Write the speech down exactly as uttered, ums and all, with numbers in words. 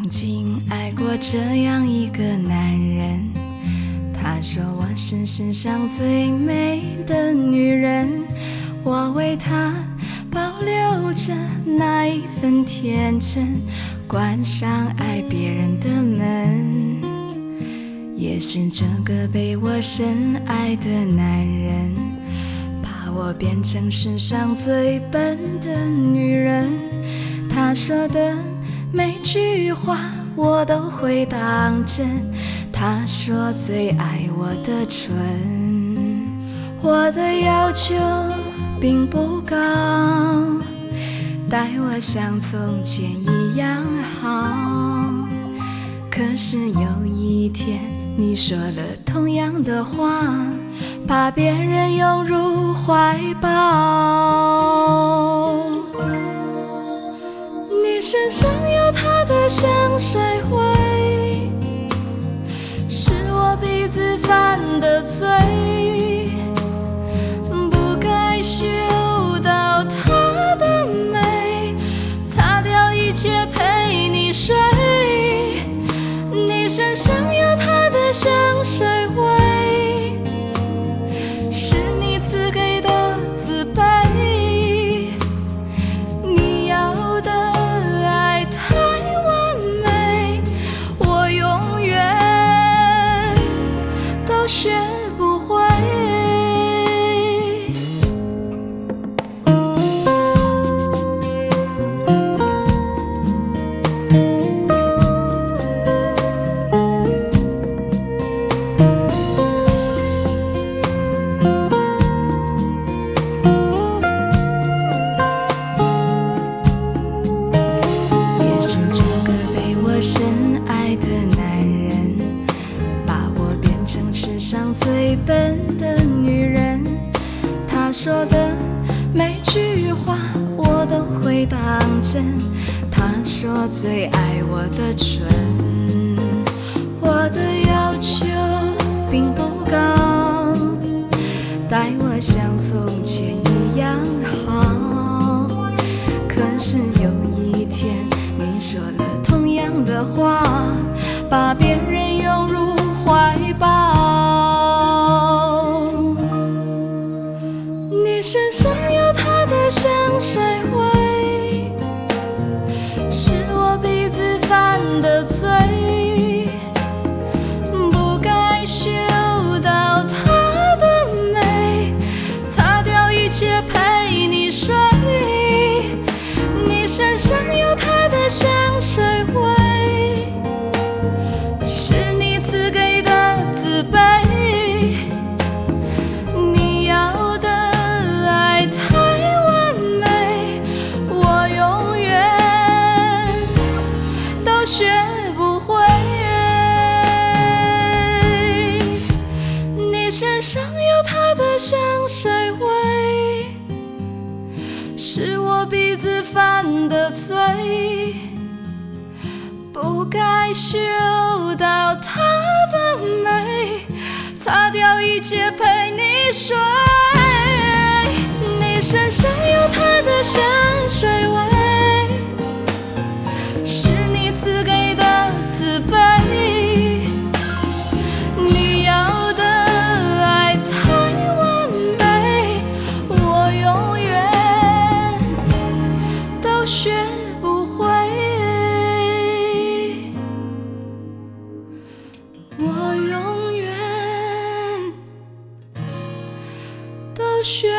曾经爱过这样一个男人，他说我是世上最美的女人，我为他保留着那一份天真，关上爱别人的门。也是这个被我深爱的男人，把我变成世上最笨的女人。他说的每句话我都会当真，他说最爱我的唇。我的要求并不高，待我像从前一样好。可是有一天你说了同样的话，把别人拥入怀抱。你身上有他的香水味，是我鼻子犯的罪，不该嗅到他的美，擦掉一切陪你睡。你身上有他的香水味，是你赐给的自卑，你要的爱太完美，我永远都学不会。深爱的男人，把我变成世上最笨的女人。他说的每句话我都会当真，他说最爱我的唇。我的要求并不高，待我像从前一样好。可是有一天你说了同样的话，把别人拥入怀抱。你身上有他的香水味，是我鼻子犯的罪，不该嗅到他的美，擦掉一切陪你睡。你身上有他的香水味，是你赐给的自卑，你要的爱太完美，我永远都学不会。你身上有他的香水味，是我鼻子犯的罪，不该嗅到他的美，擦掉一切陪你睡。你身上有他的香水味，是你赐给的自卑，你要的爱太完美，我永远都学不会。我永远都学